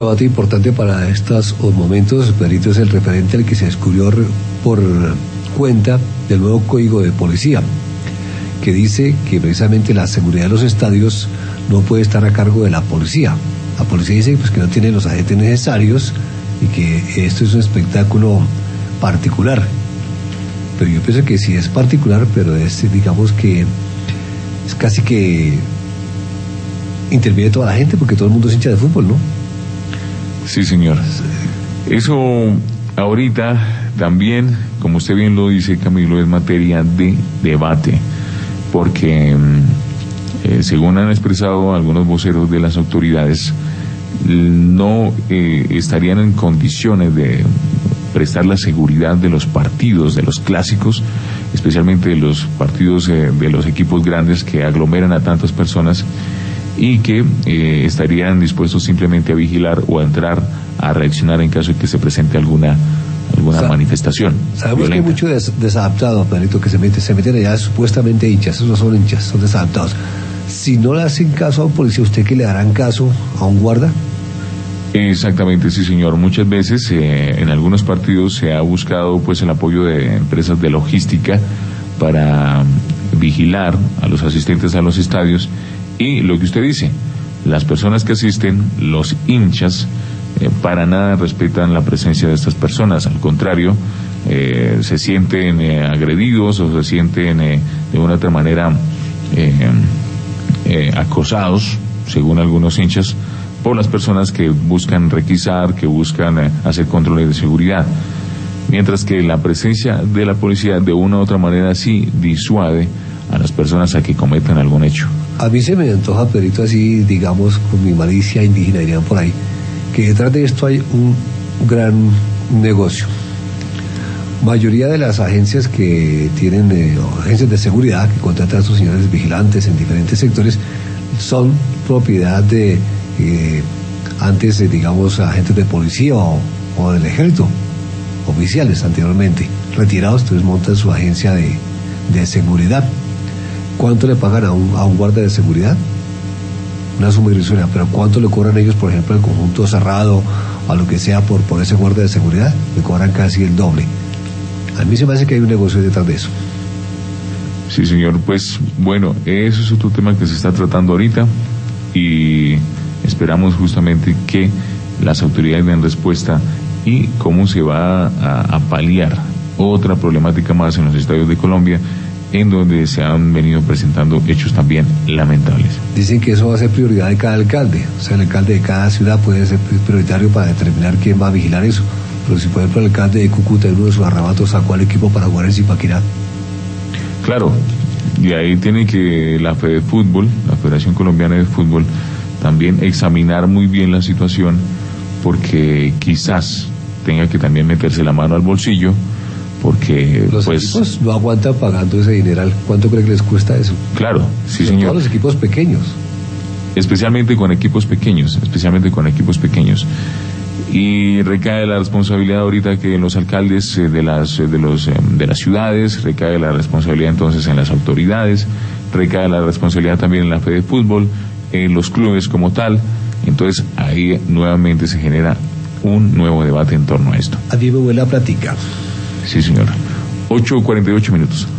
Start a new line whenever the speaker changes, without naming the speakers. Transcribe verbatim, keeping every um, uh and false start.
Debate importante para estos momentos, Pedrito, es el referente al que se descubrió por cuenta del nuevo Código de Policía, que dice que precisamente la seguridad de los estadios no puede estar a cargo de la policía. La policía dice pues, que no tiene los agentes necesarios y que esto es un espectáculo particular. Pero yo pienso que sí es particular, pero es, digamos que es casi que interviene toda la gente, porque todo el mundo es hincha de fútbol, ¿no?
Sí, señor. Eso ahorita también, como usted bien lo dice, Camilo, es materia de debate, porque eh, según han expresado algunos voceros de las autoridades, no eh, estarían en condiciones de prestar la seguridad de los partidos, de los clásicos, especialmente de los partidos eh, de los equipos grandes que aglomeran a tantas personas, y que eh, estarían dispuestos simplemente a vigilar o a entrar a reaccionar en caso de que se presente alguna alguna Sa- manifestación
sabemos
violenta.
Que hay mucho des- desadaptado, Pedrito, que se mete, se meten allá supuestamente hinchas. Esos no son hinchas, son desadaptados. Si no le hacen caso a un policía, ¿usted que le darán caso a un guarda?
Exactamente, sí, señor. Muchas veces eh, en algunos partidos se ha buscado pues el apoyo de empresas de logística para vigilar a los asistentes a los estadios. Y lo que usted dice, las personas que asisten, los hinchas, eh, para nada respetan la presencia de estas personas. Al contrario, eh, se sienten eh, agredidos o se sienten eh, de una otra manera eh, eh, acosados, según algunos hinchas, por las personas que buscan requisar, que buscan eh, hacer controles de seguridad. Mientras que la presencia de la policía de una u otra manera sí disuade a las personas a que cometan algún hecho.
A mí se me antoja, Pedrito, así, digamos, con mi malicia indígena, dirían por ahí, que detrás de esto hay un gran negocio. Mayoría de las agencias que tienen, eh, agencias de seguridad, que contratan a sus señores vigilantes en diferentes sectores, son propiedad de, eh, antes, eh, digamos, agentes de policía o, o del ejército, oficiales anteriormente, retirados, entonces montan su agencia de, de seguridad. ¿Cuánto le pagan a un, a un guardia de seguridad? Una suma irrisoria, pero ¿cuánto le cobran ellos, por ejemplo, el conjunto cerrado, a lo que sea, por, por ese guardia de seguridad? Le cobran casi el doble. A mí se me hace que hay un negocio detrás de eso.
Sí, señor, pues bueno, eso es otro tema que se está tratando ahorita y esperamos justamente que las autoridades den respuesta y cómo se va a, a paliar otra problemática más en los estadios de Colombia, en donde se han venido presentando hechos también lamentables.
Dicen que eso va a ser prioridad de cada alcalde, o sea, el alcalde de cada ciudad puede ser prioritario para determinar quién va a vigilar eso. Pero si, por ejemplo, el alcalde de Cúcuta, en uno de sus arrebatos, sacó al equipo para jugar en Zipaquirá.
Claro, y ahí tiene que la Fede Fútbol, la Federación Colombiana de Fútbol, también examinar muy bien la situación, porque quizás tenga que también meterse la mano al bolsillo, porque
los
pues
equipos no aguantan pagando ese dineral. ¿Cuánto cree que les cuesta eso?
Claro, sí,
Sobre
señor.
Todos los equipos pequeños.
Especialmente con equipos pequeños, especialmente con equipos pequeños. Y recae la responsabilidad ahorita que en los alcaldes eh, de las eh, de los eh, de las ciudades, recae la responsabilidad entonces en las autoridades, recae la responsabilidad también en la Fede Fútbol, en los clubes como tal. Entonces ahí nuevamente se genera un nuevo debate en torno a esto.
A mí me huele a platica.
Sí, señor. ocho cuarenta y ocho minutos.